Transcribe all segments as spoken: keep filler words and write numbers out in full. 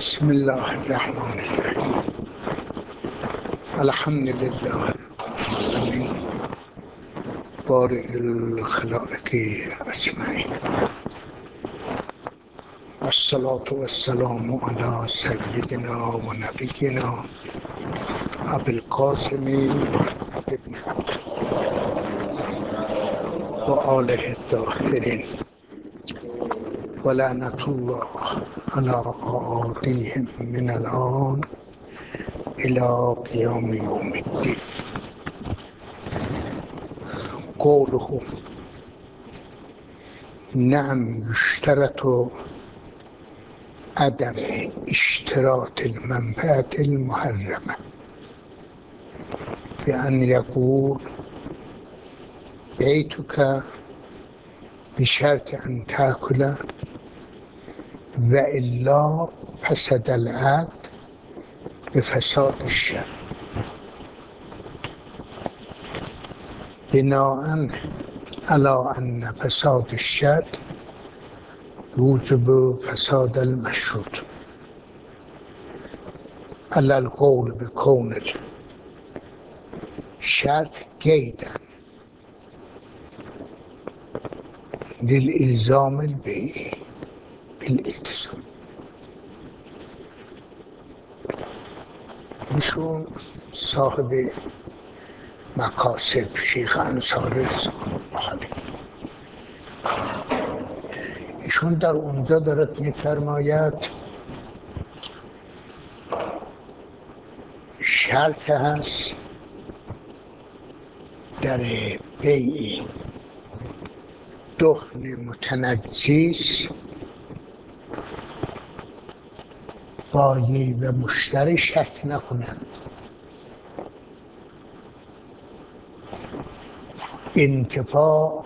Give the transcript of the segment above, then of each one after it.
بسم الله الرحمن الرحیم. الحمد لله العالمین بارئ الخلائق اجمعین. الصلاة والسلام علی سیدنا و نبینا ابی القاسم محمد بن و آله الطاهرین و لعنة الله علی أعادیهم من الآن إلى قیام یوم الدین. قوله نعم يشترط عدم اشتراط المنفعة المحرمة بأن يقول بيتك بشرط أن تأكل وإلا فسد العقد بفساد الشرط. بناء على أن فساد الشرط يوجب فساد المشروط، على القول بكون الشرط قيدا للإلزام البيع بالالتزام. ایشون صاحب مکاسب شیخ انصاری رضوان الله علیه، ایشون در اونجا دارد می‌فرماید شرط هست در بیع دهن متنجس بایع و مشتری شک نکنند انتفاع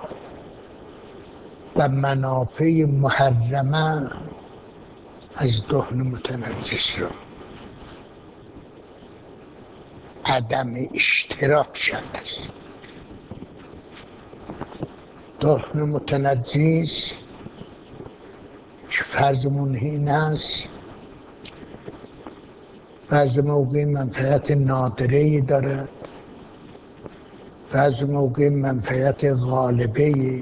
و منافع محرمه از دهن متنجس را عدم اشتراط شرط است. دهن متنجس که فرضمون این است بعض موقع منفعت نادره‌ای دارد، بعض موقع منفعت غالبه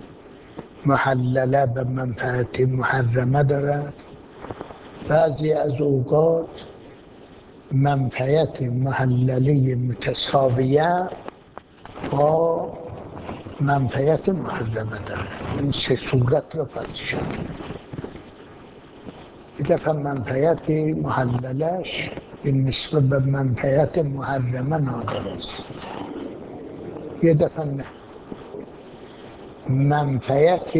محلله به منفعت محرمه دارد، بعضی از اوقات منفعت محلله متساویه با منفعت محرمه دارد. این سه صورت را فرض شد. یه دفعه منفعت محللش به نسبت به منفعت محرمه نادر است، یه دفعه نه. منفعت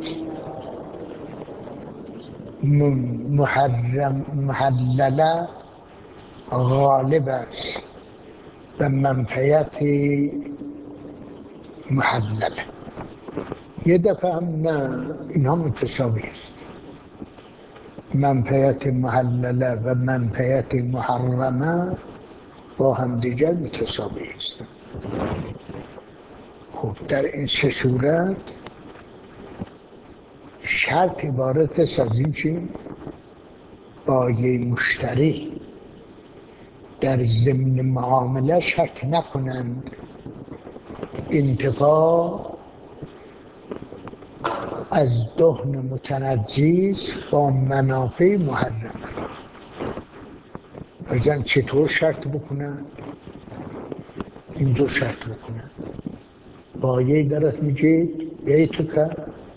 محرم محلله غالب است به منفعت محلله، یه دفعه هم نه. اینها متساوی است. منفعت محلله و منفعت محرمه با هم دیگر متساوی است. خب در این سه صورت شرط عبارت است از این چی؟ بایع مشتری در ضمن معامله شک نکنند انتفاع از دهن متنجس با منافع محرمه را. بزن چطور شرط بکنن؟ اینجور شرط بکنن. بایع دارد میگه بیتک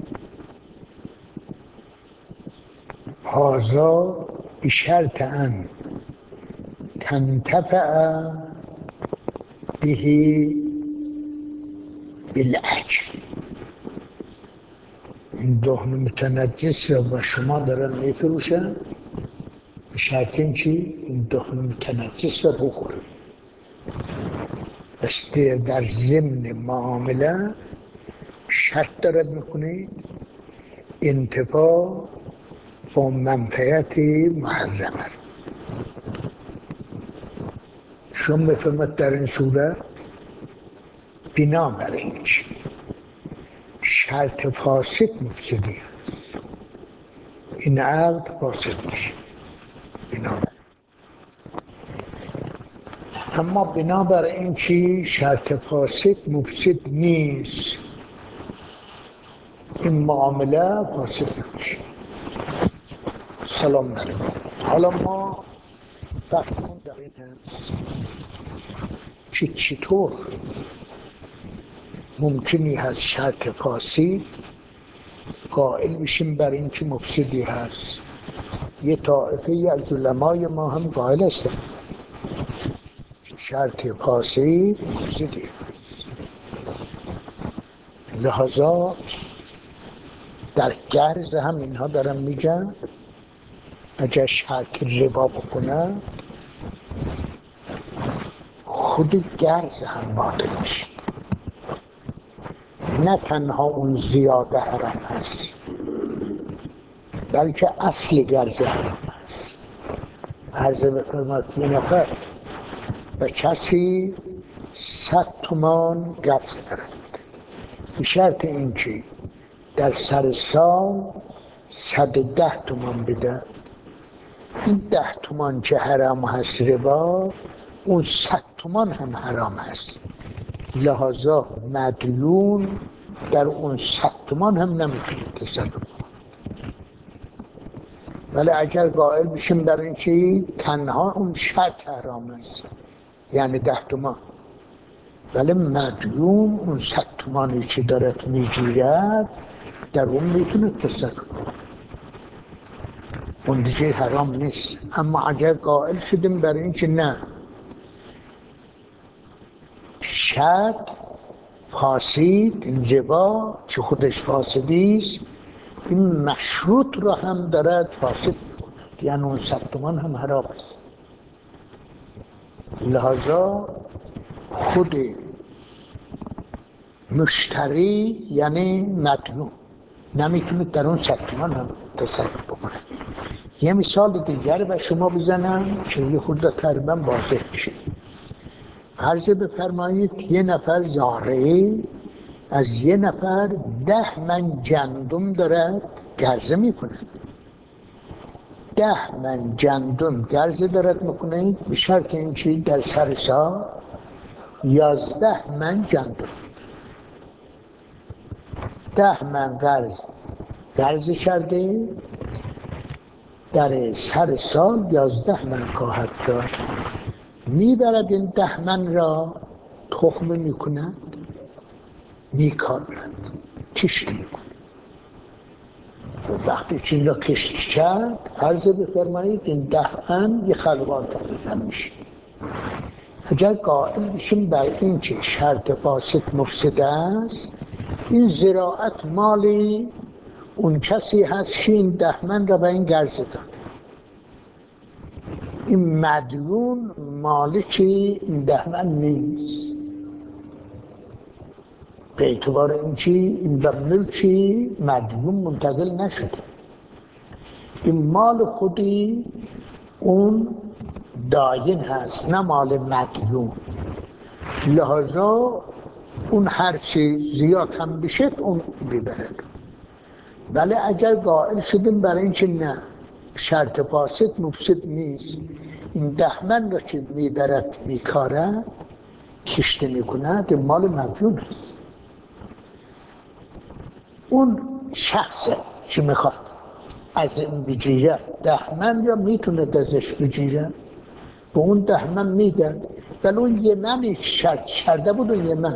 هذا بشرط ان تنتفع به بالعجل. این دهن متنجس را با شما دارن میفروشن به شرط این چی؟ این دهن متنجس را بخورید. پس در ضمن معامله شرط دارد میکنید انتفاع با منفعت محرمه. شما بفرمد در این صورت بنابراین شرط فاسد مفسدی است، این عقد فاسد میشه. اما بنابراین چی شرط فاسد مفسد نیست، این معامله فاسد نمیشه. سلام علیکم. حالا ما فهمون دقیق هست که چطور ممکنی هست شرط فاسد قائل بشیم بر این که مفسدی هست. یه طائفه ای از علمای ما هم قائل هستن شرط فاسد مفسدی هست. لحاظا در گرز هم اینها دارن میگن اگر شرط ربا بکنن خود گرز هم باطل میشه، نه تنها اون زیاده حرام هست بلکه اصل گرز حرام هست. عرض بفرماد یه نفر به کسی صد تومان گرز دارد، به شرط این که در سر سال صد ده تومان بده. این ده تومان که حرام هست ربا، اون صد تومان هم حرام هست، لحاظا مدیون در اون صد تومان هم نمیتونه تصرف کنه. ولی اگر قائل بشیم در این که تنها اون شرط حرام است یعنی ده تومان، ولی مدیون اون صد تومانی که دارد میگیرد در اون میتونه تصرف کنه، اون دیگه حرام نیست. اما اگر قائل شدیم بر این که نه شرط فاسد، این ربا که خودش فاسدیست این مشروط را هم دارد فاسد میکند، یعنی اون صد تومان هم حرام است. لحاظا خود مشتری یعنی مدیون نمیتونه در اون صد تومان هم تصرف بکنه. یه مثال دیگر به شما بزنم که یه خورده تقریبا واضح بشه. عرض بفرمایید یه نفر زاره از یه نفر ده من گندم دارد گرزه میکنه، ده من گندم گرزه دارد میکنه به شرط این که در سر سال یازده من گندم، ده من گرز گرز کرده در سر سال یازده من خواهد داد. میبرد این ده من را تخم میکند، میکارد، کشت میکند. وقتی چین را کشت کرد عرض بفرمایید این ده من یه خلوان تقریبا میشه. اگر قائل بشیم بر این که شرط فاسد مفسد است، این زراعت مالی اون کسی هست که این ده من را به این گرز داد، این مدیون مالکی این ده من نیست، به اعتبار این که این به ملکی مدیون منتقل نشده، این مال خودی اون داین هست نه مال مدیون. لحاظا اون هر چی زیاد هم بشد اون ببرد. ولی اگر قائل شدیم برای این که نه شرط فاسد مفسد نیست، این ده من را که میبرد میکارد کشته میکند مال مدیون هست. اون شخص که میخواد از این بگیره ده من یا میتونه ازش بگیره به اون ده من میده، ولی اون یه منی شرط کرده بود اون یه من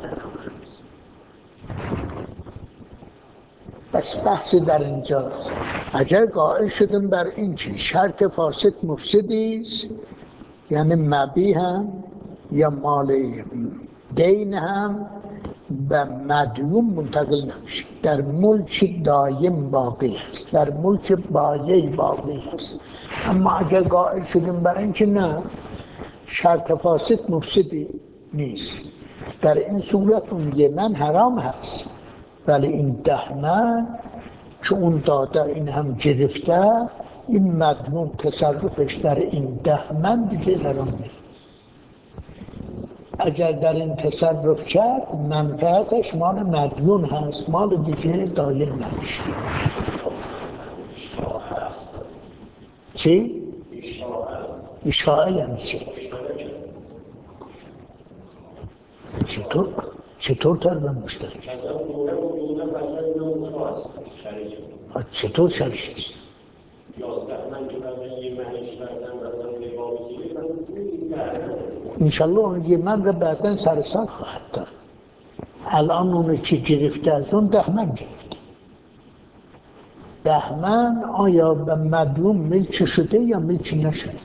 بس. بحثی در اینجاست. اگر قائل شدیم بر این که شرط فاسد مفسدیست یعنی مبی هم یا مال دین هم به مدیون منتقل نمیشه، در ملک دایم باقی است، در ملک بایع باقی است. اما اگر قائل شدیم بر این که نه شرط فاسد مفسدی نیست، در این صورت اون یه من حرام هست، ولی این ده من که اون داده این هم گرفته، این مدیون تصرفش در این ده من دیگه حرام نیست. اگر در این تصرف کرد منفعتش مال مدیون هست، مال دیگه دایر نمیشه. چی؟ اشاعه یعنی چی؟ چطور؟ چطور تربیت مشترک؟ چطور شریک است؟ انشالله اون یه من رو بعدن سر سال خواهد دار. الان اونو چی گرفته از اون دهمن گرفته. دهمن آیا به مدیون ملک شده یا ملک نشده؟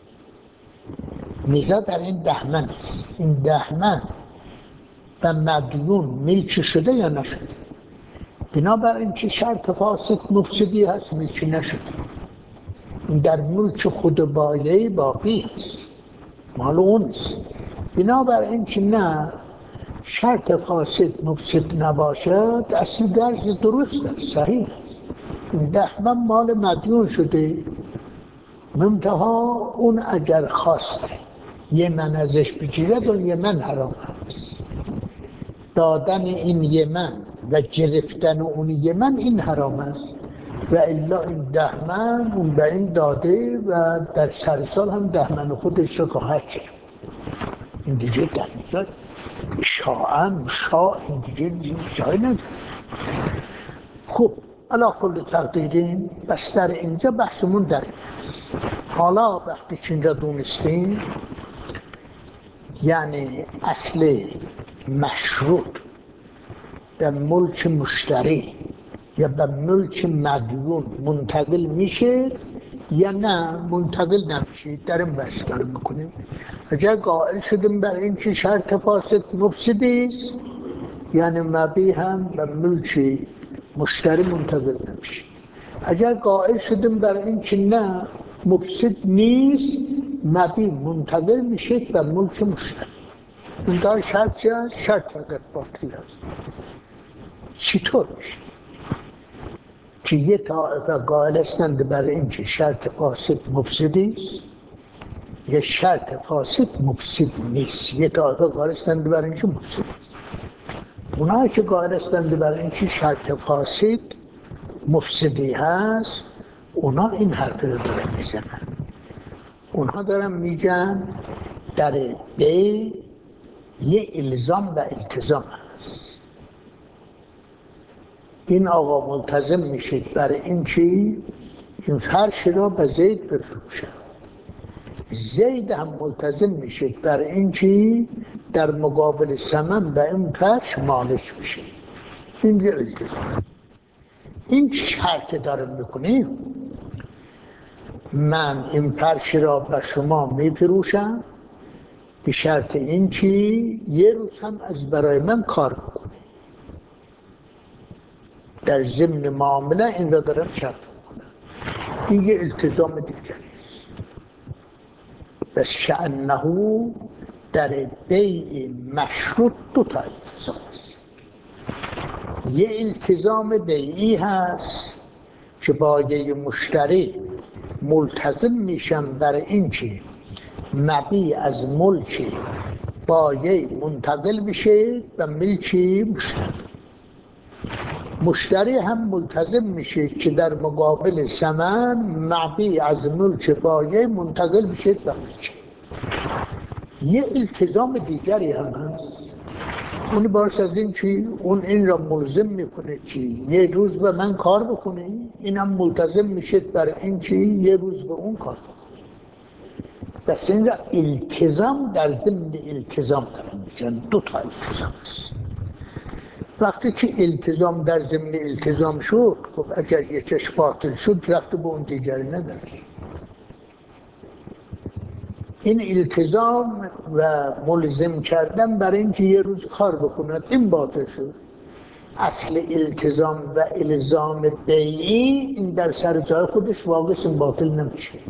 میزه در این دهمن است. این دهمن به مدیون ملک شده یا نشده؟ بنابراین که شرط فاسد مفسدی هست ملک نشده. این در ملک خود بایه باقی است، مال اونست. بنابراین که نه شرط فاسد مفسد نباشد اصل درز درست است، صحیح است. این دهمن مال مدیون شده، منتها اون اگر خواست یه من ازش بگیرد اون یه من حرام است. دادن این یه من و گرفتن اون یه من این حرام است و الا این دهمن اون به این داده و در سر سال هم دهمن خودش رو خواهد کرد. این دیگه در نظر شاعم شاع این دیگه جای نداره. خب علا کل تقدیرین بس در اینجا بحثمون در این است. حالا وقتی که اینجا دونستیم یعنی اصل مشروط به ملک مشتری یا به ملک مدیون منتقل میشه یا نه منتقل نمیشه، در این بحث داره میکنیم. اگر قائل شدیم بر این که شرط فاسد مفسدی است یعنی مبیع هم به ملک مشتری منتقل نمیشه. اگر قائل شدیم بر این که نه مفسد نیست مبیع منتقل میشه به ملک مشتری. این دار شرط چه هست؟ شرط اگر باطل است. چطور میشه؟ که یه طایفه قائل هستند بر این که شرط فاسد مفسدی است یا شرط فاسد مفسد نیست. یه طایفه قائل هستند بر این که مفسد است. اونایی که قائل هستند بر این که شرط فاسد مفسدی هست اونا این حرف رو دارن میزنن. اونها دارن میگن در بیع یه الزام و التزام هست. این آقا ملتزم میشه بر این که این فرش را به زید بفروشه، زید هم ملتزم میشه بر این که در مقابل ثمن به این فرش مالش میشه. این یه التزام. این شرط دارم میکنیم من این فرش را به شما میفروشم به شرط این که یه روز هم از برای من کار بکنی. در ضمن معامله این را دارم شرط میکنم. این یه التزام دیگری است. بس شأنه در بیع مشروط دو تا التزام است. یه التزام بیعی هست که با یه مشتری ملتزم میشم بر این که مبیع از ملک بایع منتقل بشه به ملک مشتری. مشتری هم ملتزم میشه که در مقابل ثمن مبیع از ملک بایع منتقل بشه به ملک. یه التزام دیگری هم هست. اون باعث از این که اون این را ملزم میکنه که یه روز به من کار بکنه، اینم ملتزم میشه بر این که یه روز به اون کار بکنه. بس این را التزام در ضمن التزام دارن میشن. دو تا التزام است. وقتی که التزام در ضمن التزام شد خب اگر یکش باطل شد رفت به اون دیگری نداره. این التزام و ملزم کردن برای اینکه یه روز کار بکند این باطل شد. اصل التزام و الزام بیعی این در سر جای خودش واقعا باطل نمیشه.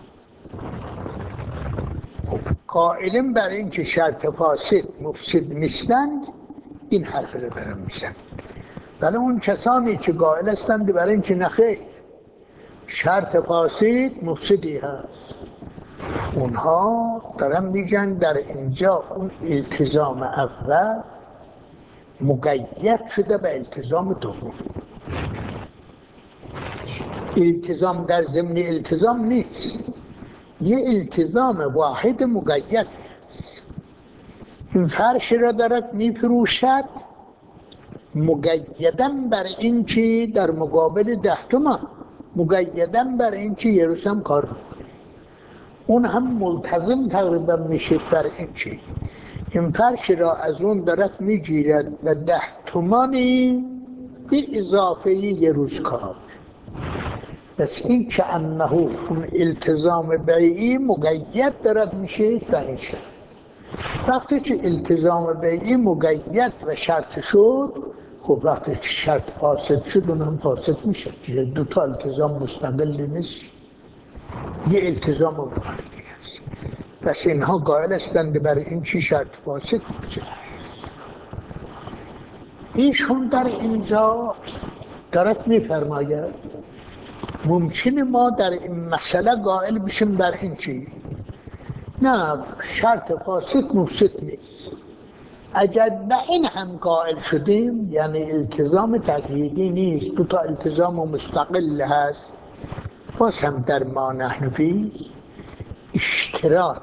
قائلین برای اینکه شرط فاسد مفسد نیستند این حرف رو دارم میزن. ولی اون کسانی که قائل هستند برای اینکه نخیر شرط فاسد مفسدی هست اونها دارم میگن در اینجا اون التزام اول مقید شده به التزام دوم. التزام در ضمن التزام نیست، یه التزام واحد مقید است. این فرش را دارد میفروشد مقیدن بر این که در مقابل ده تومن، مقیدن بر این که یه روز هم کار بکنه. اون هم ملتزم تقریبا میشه بر این که این فرش را از اون دارد میگیرد و ده تومانی به اضافه یه روز کار. بس این که انه اون التزام بیعی مقید دارد میشه و این شد. وقتی که التزام بیعی مقید و شرط شد، خب وقتی که شرط فاسد شد اون هم فاسد میشه. دو تا التزام مستقل نیست، یه التزام مقید است. پس اینها قائل هستند برای این چی شرط فاسد مفسد است. ایشون در اینجا دارد میفرماید ممکنه ما در این مسئله قائل بشیم بر این چی نه شرط فاسد مفسد نیست. اگر به این هم قائل شدیم یعنی التزام تقییدی نیست، دو تا التزام مستقل هست، باز هم در ما نحنفی اشتراط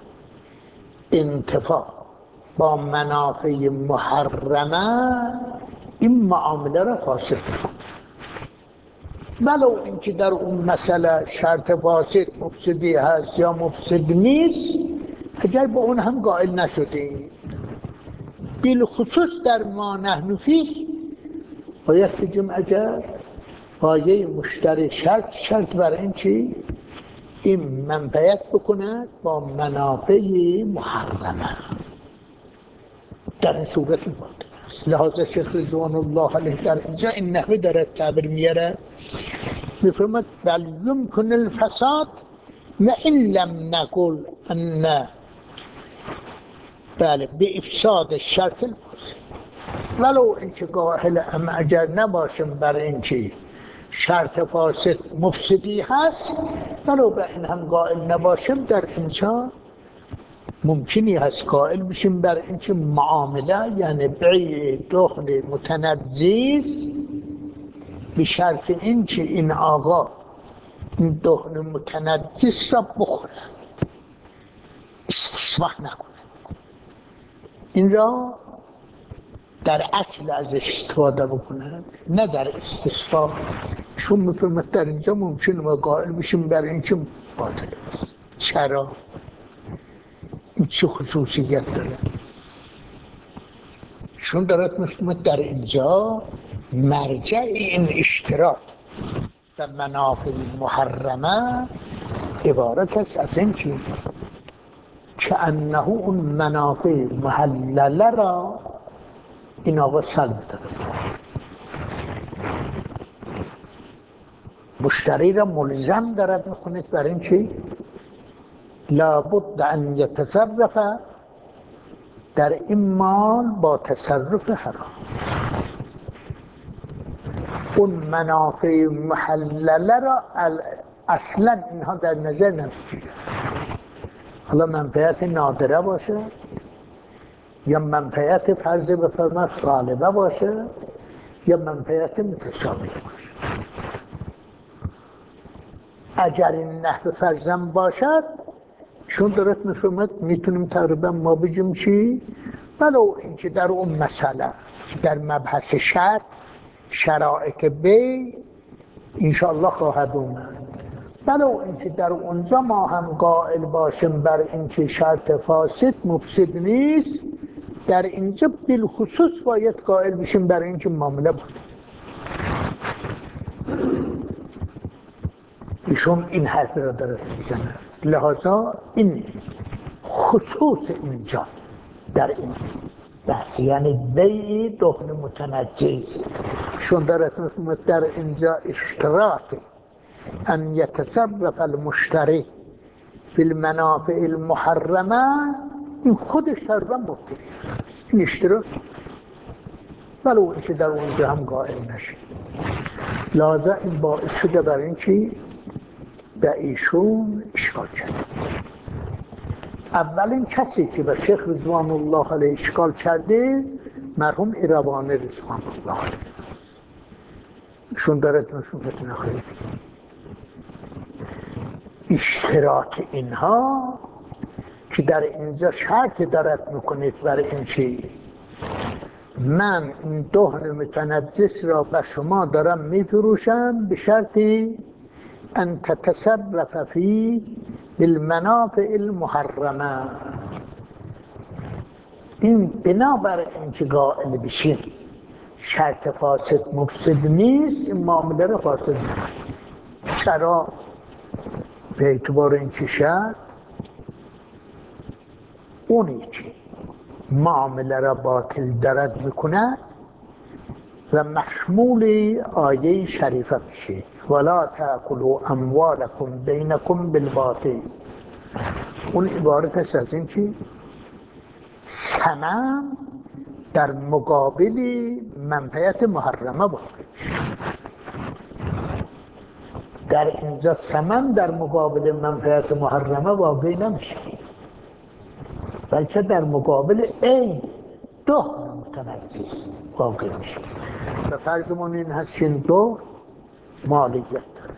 انتفاع با منافع محرمه این معامله را فاسد کنه. ولو اینکه در اون مسئله شرط فاسد مفسدی هست یا مفسد نیست، اگر با اون هم قائل نشدیم، بالخصوص در ما نحنفی باید بگیم اگر پایه مشتری شرط شرط بر این چی این منفعت بکند با منافع محرمه، در این صورت باطل است. لحاظ شیخ رضوان الله علیه در اینجا این نحوه دارد تعبیر میاره، میفرماد بل یمکن الفساد و این لم نقل ان بله به افساد شرط الفاسد، ولو اینکه قائل ام اگر نباشم بر این که شرط فاسد مفسدی هست، ولو به این هم قائل نباشم، در اینجا ممکنی هست قائل بشیم بر این که معامله یعنی بیع دخل متنجس به شرط این که این آقا این دخل متنجس را بخوره، استصلاح نکنه، این را در اکل از استفاده بکنه نه در استصلاح. چون میفرمد در اینجا ممکنه ما قائل بشیم بر این که باطل است. چرا؟ این چه خصوصیت داره؟ چون دارد میفرمد در اینجا مرجع این اشتراط و منافع محرمه عبارت است از این چیز که انه اون منافع محلله را این آقا سلب داره، مشتری را ملزم دارد میکنید بر این چی لابد ان یتصرف در این مال با تصرف حرام. اون منافع محلله را اصلا اینها در نظر نمیگیرند، حالا منفعت نادره باشه یا منفعت فرض بفرماد غالبه باشه یا منفعت متساویه باشه. اگر این نحو فرضم باشد، چون دارد میفرماد میتونیم تقریبا ما بگیم چی ولو اینکه در اون مسئله در مبحث شرط شرائط بی انشاءالله خواهد اومد، ولو اینکه در اونجا ما هم قائل باشیم بر اینکه شرط فاسد مفسد نیست، در اینجا بالخصوص باید قائل بشیم بر اینکه معامله بود. ایشون این حرف را داره میزنه، لحاظا این خصوص اینجا در این بحث یعنی بیع دخل متنجس، چون داره میفرماید در اینجا اشتراط ان یتصرف المشتری فی المنافع المحرمه، این خودش تقریبا مبتدی این اشتراط، ولو اینکه در اونجا هم قائل نشه. لازم این باعث شده برای این چی به ایشون اشکال کرد. اولین کسی که به شیخ رضوان الله علیه اشکال کرده مرحوم ایروانی رضوان الله علیه، ایشون داره نشون بده نخواهید اشتراط اینها که در اینجا شرط دارد میکنید برای این چی؟ من این دهن متنجس را به شما دارم میفروشم به شرطی ان تتصرف فی بالمنافع المحرمه. این بنابر این که قائل بشین شرط فاسد مفسد نیست، این معامله را فاسد نیست. چرا؟ به اعتبار این که شرط اونی که معامله را باطل دارد میکند و مشمول آیه شریفه میشه ولا تأکلوا اموالکم بینکم بالباطل. اون عبارت است از این که ثمن در مقابل منفعت محرمه واقع میشه. در اینجا ثمن در مقابل منفعت محرمه واقع نمیشه، بلکه در مقابل این دو متنجس واقع میشه. و فرضمون این هست که این دو مالیت داره،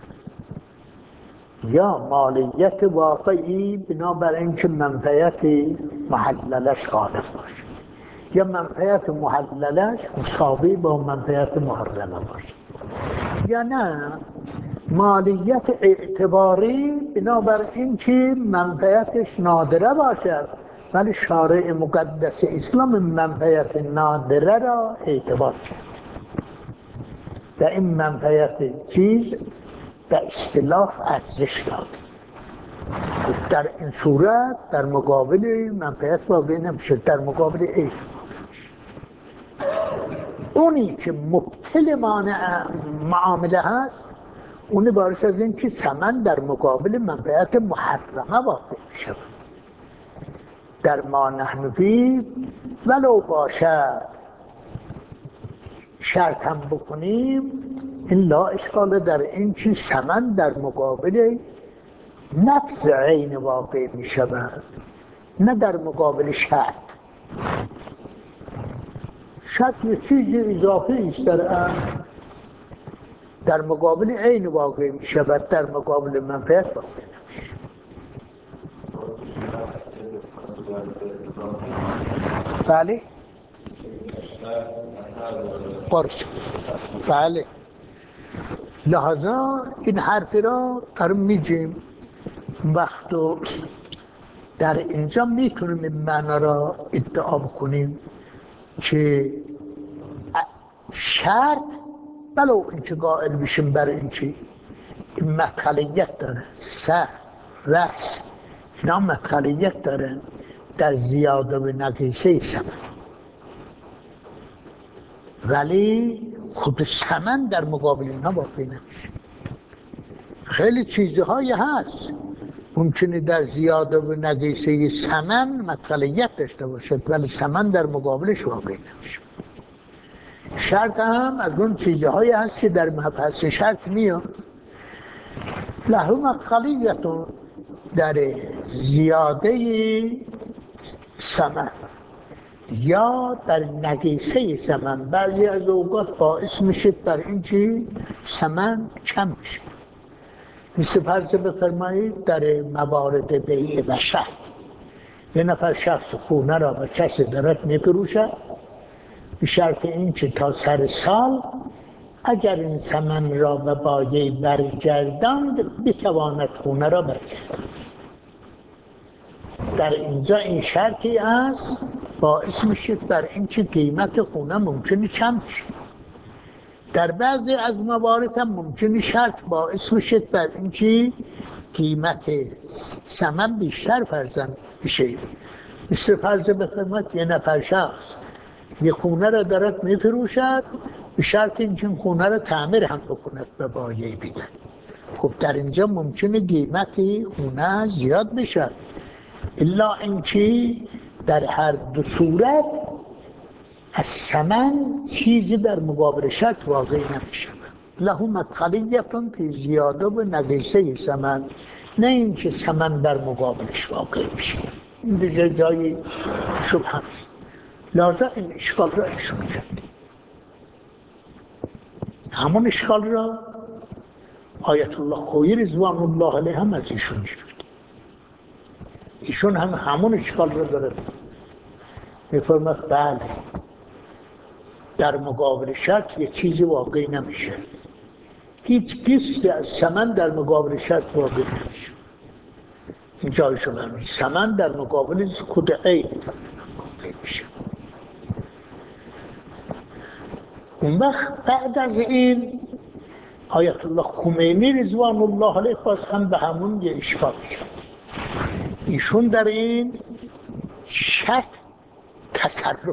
یا مالیت واقعی بنابر اینکه منفعت محللش غالب باشه، یا منفعت محللش مساوی با منفعت محرمه باشه، یا نه مالیت اعتباری بنابر اینکه منفعتش نادره باشد ولی شارع مقدس اسلام منفعت نادره را اعتبار کرد و این منفعت چیز به اصطلاح ارزش داد. در این صورت در مقابل منفعت واقع نمیشه، در مقابل عیب. اونی که مبطل مانع معامله هست اونی بارش از این که ثمن در مقابل منفعت محرمه واقع میشه. در ما نحن فی ولو باشد شرط هم بکنیم این لا اشکال در این که ثمن در مقابل نفس عین واقع می شود، نه در مقابل شرط. شرط یه چیز اضافه است در آن، در مقابل عین واقع می شود، در مقابل منفعت واقع نمیشه. بله قرص. بله لحظا این حرف را در میجیم وقت در اینجا میتونیم این معنا را ادعا بکنیم که شرط بلو اینکه قائل بشیم بر اینکه این مدخلیت داره، سه وصل اینا مدخلیت داره در زیاده و نقیصه ثمن، ولی خود ثمن در مقابل اینا واقع نمیشه. خیلی چیزهایی هست ممکنه در زیاده و نقیصه ثمن مدخلیت داشته باشد ولی ثمن در مقابلش واقع نمیشه. شرط هم از اون چیزهایی هست که در مبحث شرط میاد له مدخلیت در زیاده ثمن یا در نقیصه ثمن. بعضی از اوقات باعث میشه بر این که ثمن کم میشه. مثل فرض بفرمایید در موارد بیع و شرط، یه نفر شخص خونه را به کسی دارد میفروشد به شرط این که تا سر سال اگر این ثمن را به بایع برگرداند بتواند خونه را برگرداند. در اینجا این شرطی است باعث میشه بر این که قیمت خونه ممکنه کم شه. در بعضی از موارد هم ممکنه شرط باعث میشه بر این که قیمت ثمن بیشتر فرزن بشه. مثل فرض بفرمایید یه نفر شخص یه خونه را دارد میفروشد به شرط اینکه این خونه را تعمیر هم بکند به بایع بده. خب در اینجا ممکنه قیمت خونه زیاد بشه، الا اینکه در هر دو صورت از ثمن چیزی در مقابل شرط واقع نمیشه. له مدخلیت فی زیاده و نقیصه ثمن، نه اینکه ثمن در مقابلش واقع میشه. این دیگه جای شبهه است. لازم این اشکال را ایشون کرد. همون اشکال را آیت الله خویی رضوان الله علیه هم از ایشون گرفت. ایشون هم همون اشکال رو داره. میفرماد بله در مقابل شرط یه چیزی واقعی نمیشه، هیچ قسطی از ثمن در مقابل شرط واقعی نمیشه. این جایشو برمید ثمن در مقابل خود عین واقعی میشه. اون وقت بعد از این آیت الله خمینی رضوان الله علیه باز هم به همون یه اشکال شد. ایشون در این شرط تصرف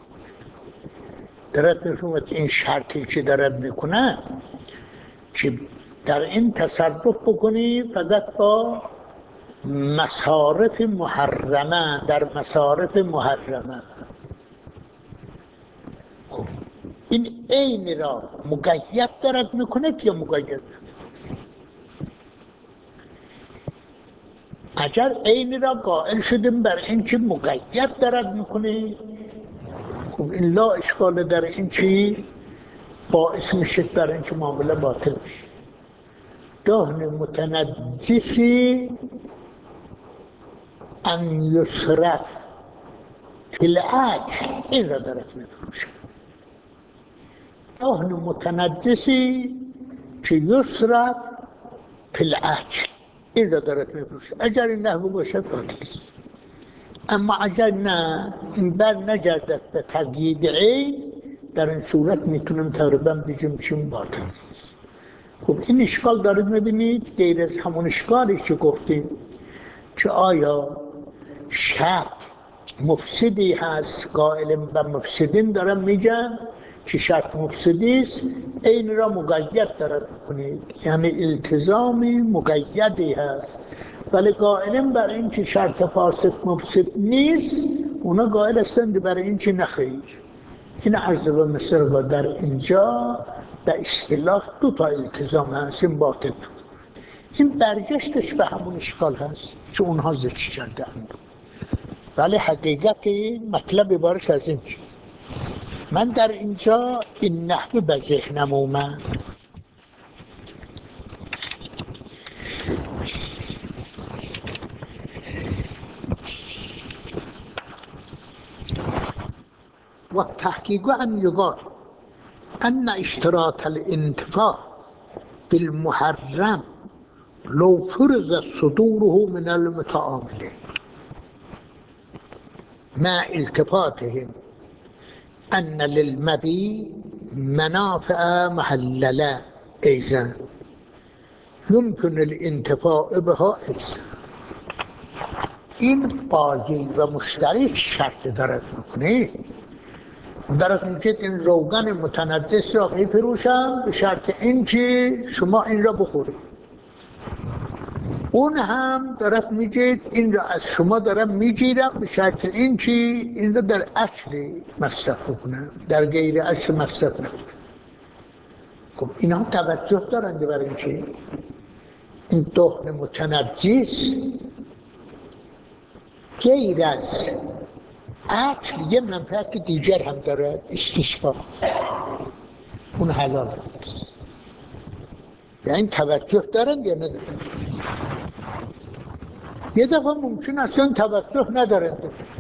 دارد میفهمد این شرطی که دارد میکنه که در این تصرف بکنی فقط با مصارف محرمه، در مصارف محرمه. خب این عین را مقید دارد میکنه یا مقید؟ اگر عین را قائل شدیم بر این که مقید دارد میکنه، خب این لا اشکال در این چی باعث میشه در این که معامله باطل میشه. دهن متنجسی ان یصرف فی الاکل، این را دارد میفروشه. دهن متنجسی که یصرف فی الاکل، این را دارد میفروشه. اگر این نحوه باشه باطل است. اما اگر نه این بر نگردد به تقیید عین، در این صورت میتونم تقریبا بگیم چیم باطل است. خب این اشکال دارید میبینید غیر از همون اشکالی که گفتیم که آیا شرط مفسدی هست، قائل و مفسدین دارم میگن که شرط مفسدی است، این را مقید دارد کنید، یعنی التزامی مقیدی هست. ولی قائلین بر این که شرط فاسد مفسد نیست، اونا قائل هستند بر این که نخیر. این عرض به مثل و در اینجا به اصطلاح دو تا التزام هست، این باطل. این برگشتش به همون اشکال هست که اونها ذکر کردند. ولی حقیقت مطلب عبارت از این که من در اینجا این نحوه به ذهنم اومد. و تحقیق ان یقال ان اشتراط الانتفاع بالمحرم لو فرض صدوره من المتعاملين مع التفاتهم ان للمبيع منافع محلله ايضا يمكن الانتفاع بها ايضا. این بایی و مشتری شرط دارد میکنه، دارد میگه این روغن متنجس را میفروشم به شرط این که شما این را بخورید. اون هم دارد میگه این را از شما دارم میگیرم به شرط این که این را در اصل مصرف بکنم، در غیر اصل مصرف نکنم. خب اینا توجه دارند برای این که این دهن متنجس غیر از اکل یه منفعت دیگر هم داره، استشفا، اون حلال هست. یعنی توجه دارن یا ندارن؟ یه دفعه ممکن اصلا توجه ندارن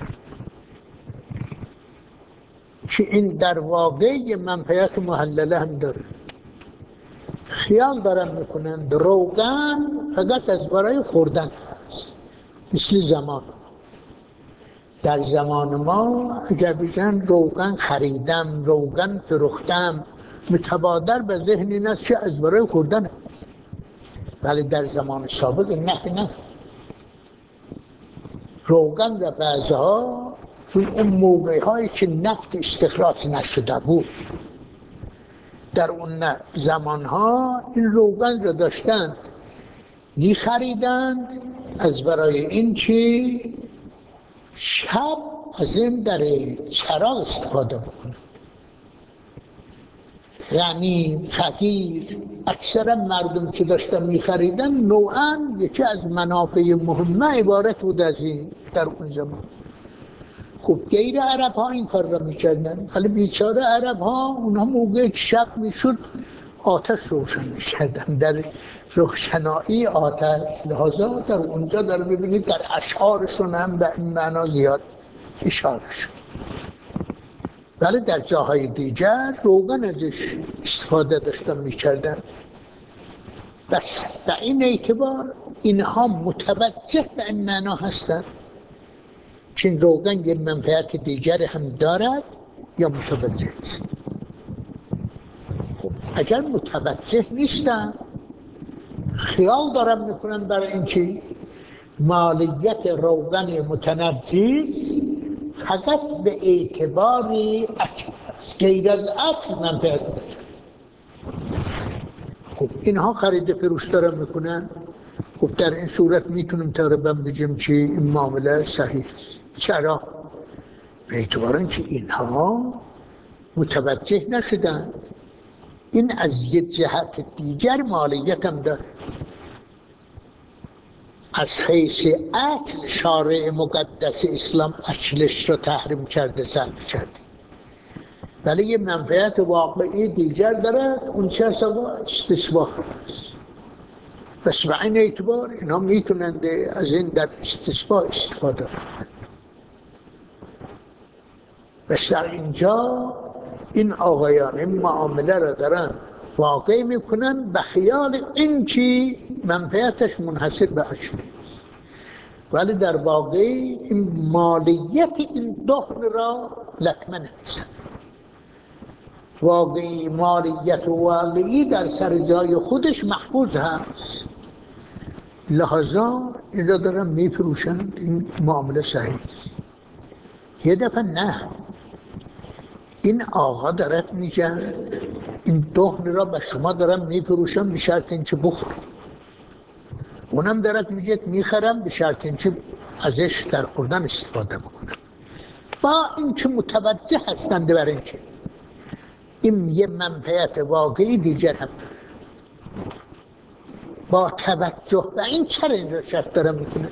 که این در واقع یه منفعت محلله هم داره. خیال دارن میکنن روغن فقط از برای خوردن هست. مثل زمان در زمان ما اگر بگن روغن خریدم، روغن فروختم، متبادر به ذهن این است که از برای خوردن. ولی در زمان سابق نه نه روغن را بعضها چون اون موقع هایی که نفت استخراج نشده بود در اون زمان ها این روغن را داشتن می خریدن از برای این که شب از این در چراغ استفاده بکنن. یعنی فقیر اکثر مردم که داشتن می خریدن نوعا یکی از منافع مهمه عبارت بود از این در اون زمان. خب غیر عرب ها این کار را می کردن، ولی بیچاره عرب ها اونها موقع شب می شد آتش روشن می‌کردن، در روشنایی آتش. لحاظا در اونجا در ببینید در اشعارشون هم به این معنا زیاد اشاره شد. ولی در جاهای دیگر روغن ازش استفاده داشتن می‌کردن. بس به این اعتبار اینها متوجه به این معنا هستند که این روغن یک منفعت دیگر هم دارد یا متوجه است. خب اگر متوجه نیستن خیال دارن میکنن برای این که مالیت روغن متنجس فقط به اعتبار اکل است، غیر از اکل منفعت دارد. خب اینها خرید فروش دارن میکنن. خب در این صورت میتونیم تقریبا بگیم که این معامله صحیح است. چرا؟ به اعتبار اینکه اینها متوجه نشدن این از یک جهت دیگر مالیت هم داره. از حیث اکل شارع مقدس اسلام اکلش رو تحریم کرده، سلب کرده، ولی یه منفعت واقعی دیگر دارد، اون چه اصلا استصباح است. بس به این اعتبار اینا میتونند از این در استصباح استفاده کنند. بس در اینجا این آقایان این معامله را دارن واقع میکنن به خیال این که منفعتش منحصر به اکل، ولی در واقع این مالیت این دهن را لطمه نمیزن. واقعی مالیت واقعی در سر جای خودش محفوظ هست. لحاظا این را دارن میفروشند، این معامله صحیح است. یه دفعه نه، این آقا دارد میگه این دهن را به شما دارم میفروشم به شرط اینکه بخور. اونم دارد میگه میخرم به شرط اینکه ازش در خوردن استفاده بکنم. با اینکه متوجه هستند برای اینکه این یه منفعت واقعی دیگر هم داره. با توجه به این چرا این را شرط دارم میکنه؟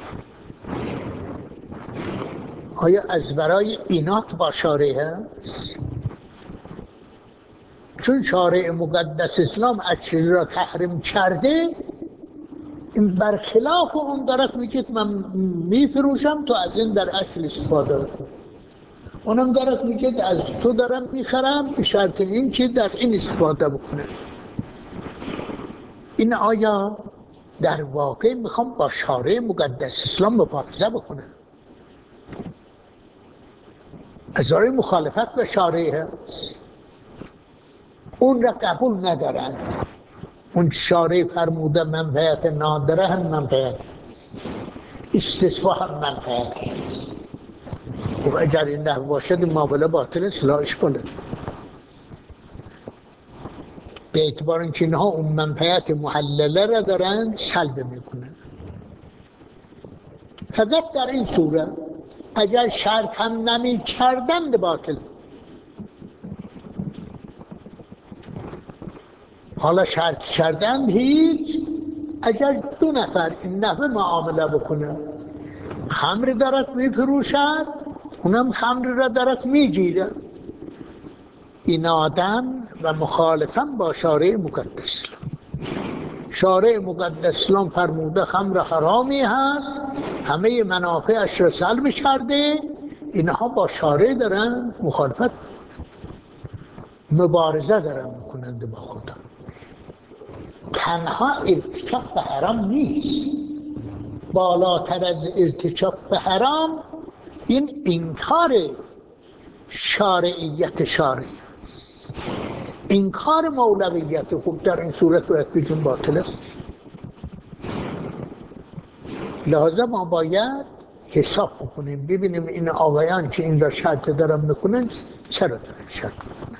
آیا از برای اینات با شارع هست؟ چون شارع مقدس اسلام اکل را تحریم کرده، این برخلاف اون دارد میگه من میفروشم تو از این در اکل استفاده بکن. اونم دارد میگه از تو دارم میخرم به شرط این که در این استفاده بکنه. این آیا در واقع میخوام با شارع مقدس اسلام مبارزه بکنه؟ ازاره مخالفت به شارع هست، اون را قبول ندارن. اون شارع فرموده منفعت نادره هم منفعت، استصباح هم منفعت. خب اگر این نه باشد این معامله باطل است، لا اشکال. به اعتبار اینکه اینها اون منفعت محلله را دارن سلب میکنن. فقط در این صورت اگر شرط هم نمی کردن باطل. حالا شرط کردن هیچ، اگر دو نفر این نحوه معامله بکنه، خمر دارد میفروشد، اونم خمر را دارد میگیرد، این آدم و مخالفم با شارع مقدس اسلام. شارع مقدس اسلام فرموده خمر حرامی هست، همه منافعش را سلب کرده، اینها با شارع دارن مخالفت، مبارزه دارن میکنند با خدا. تنها ارتکاب به حرام نیست، بالاتر از ارتکاب به حرام این انکار شارعیت شارعی است، انکار مولویت. خوب در این صورت باید بگیم باطل است. لحاظا ما باید حساب بکنیم ببینیم این آقایان که این را شرط دارن میکنن چرا دارن شرط میکنن.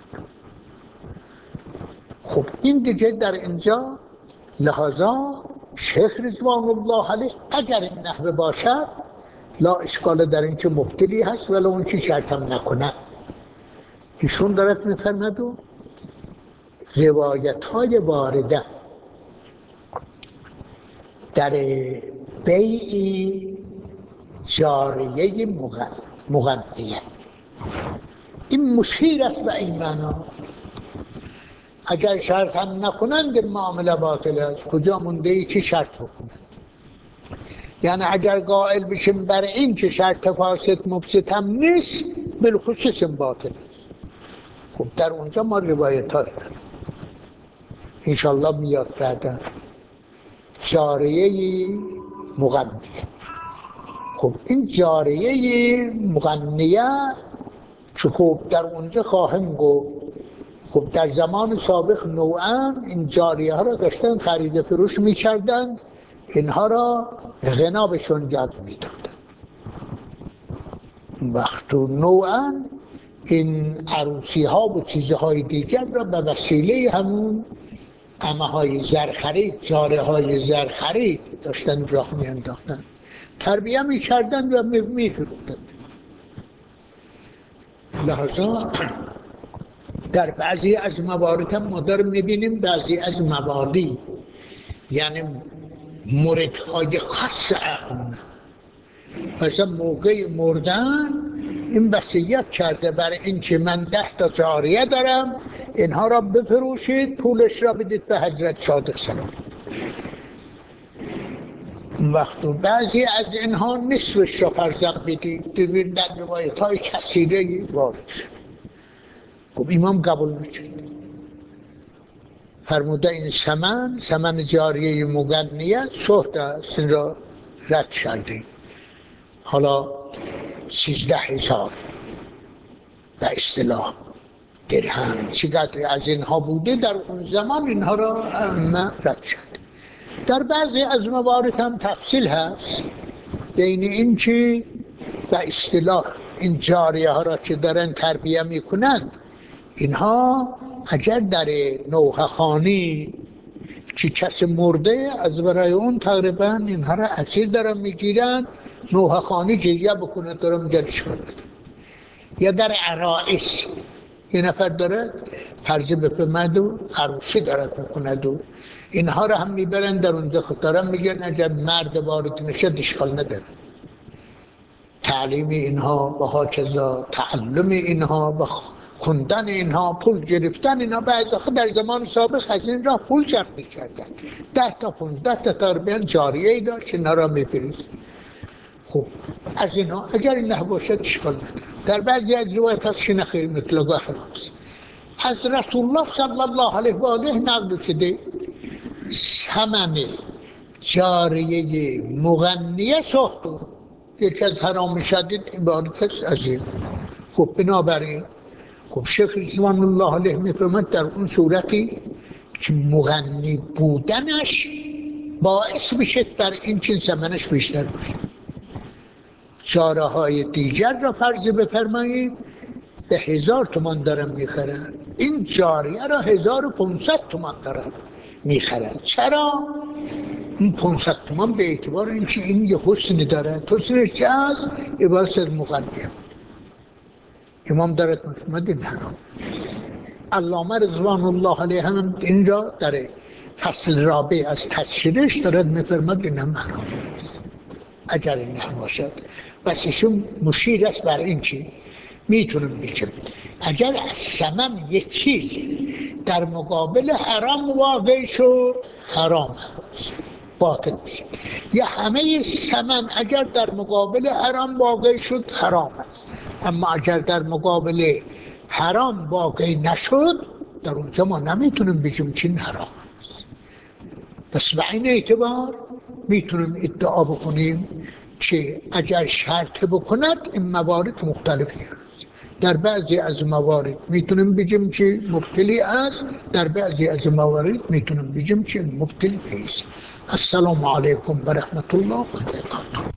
خب این دیگه در اینجا لحاظا شیخ رضوان الله علیه اگر این نحوه باشد لا اشکال در این که مبتلی هست، ولی اون که شرط هم نکنه. ایشون دارد میفرمد و روایت های وارده در بیع جاریه مغنیه این مشیر است به این معنا اگر شرط هم نکنند معامله باطل است. کجا مونده ای که شرط بکنند؟ یعنی اگر قائل بشیم بر این که شرط فاسد مفسد هم نیست، بالخصوص باطل است. خب در اونجا ما روایت ها داریم انشالله میاد بعدا. جاریه مغنیه. خب این جاریه مغنیه که خب در اونجا خواهم گفت، خب در زمان سابق نوعا این جاریه ها را داشتن خرید فروش میکردن، اینها را غنا بهشون یاد میدادن. وقت و نوعا این عروسی ها و چیزهای دیگر را به وسیله همون عمه های زرخرید، جاره های زرخرید داشتن راه می انداختن، تربیه می کردن و می فروختن. لحظا در بعضی از موارد هم ما داریم می بینیم بعضی از موالی، یعنی موردهای خاص اهم، مثلا موقع مردن این وصیت کرده بر این که من ده تا جاریه دارم، اینها را بفروشید، پولش را بدید به حضرت صادق سلام. وقت بعضی از اینها نصفش را فرزند بدید، دیدید در روایت های کثیره وارد شد. خب امام قبول میکرد، فرموده این ثمن ثمن جاریه مغنیه سهت است، این را رد کردیم. حالا سیزده هزار به اصطلاح درهم چقدر از اینها بوده در اون زمان، اینها را ما رد شد. در بعضی از موارد هم تفصیل هست بین این که به اصطلاح این جاریه ها را که دارن تربیه میکنند، اینها اگر در نوحه خانی که کسی مرده از برای اون تقریبا اینها را اسیر دارن میگیرن، نوحه خانی گریه بکنه دارم جلش کنه. یا در عرائس یه نفر داره فرضی بفهمد و عروسی دارد میکند و اینها را هم میبرن در اونجا خطارم میگن اگر مرد وارد نشد اشکال نداره. تعلیم اینها و هاکذا تعلم اینها و خوندن اینها، پول گرفتن اینها، بعضی در زمان سابق از این راه پول جمع میکردن. ده تا پونزده تا تربیان جاریه ای داشت که اینا را میفرست. خب از اینها اگر این نه باشد اشکال نداره. در بعضی از روایت هست که نخیر مطلقا حراس. از رسول الله صلی الله علیه و آله نقل شده ثمن جاریه مغنیه ساختو یکی از حرام شدید عبارت است از این. خب بنابراین خب شیخ رضوان الله علیه میفرماید در اون صورتی که مغنی بودنش باعث بشه در این چین ثمنش بیشتر باشه. چاره های دیگر را فرض بفرمایید به هزار تومان دارن میخرن، این جاریه را هزار و پونصد تومان دارن میخرن. چرا؟ این پونصد تومان به اعتبار این که این یه حسنی داره، حسنش چه هست؟ عبارت از مغنیه. امام دارد مفهمد این حرام. علامه رضوان الله علیه هم این را در فصل رابع از تشریحش دارد میفرماد این هم حرام اگر این هم باشد. بس ایشون مشیر است بر این که میتونم بگم اگر از ثمن یک چیز در مقابل حرام واقع شد حرام هست باطل میشه، یا همه ثمن اگر در مقابل حرام واقع شد حرام هست. اما اگر در مقابل حرام واقع نشد در اونجا ما نمیتونیم بگیم که این حرام هست. پس به این اعتبار میتونیم ادعا بکنیم که اگر شرط بکند این موارد مختلفی هست. در بعضی از موارد میتونیم بگیم که مبتلی است، در بعضی از موارد میتونیم بگیم که مبتلی نیست. السلام علیکم و رحمت الله و برکاته.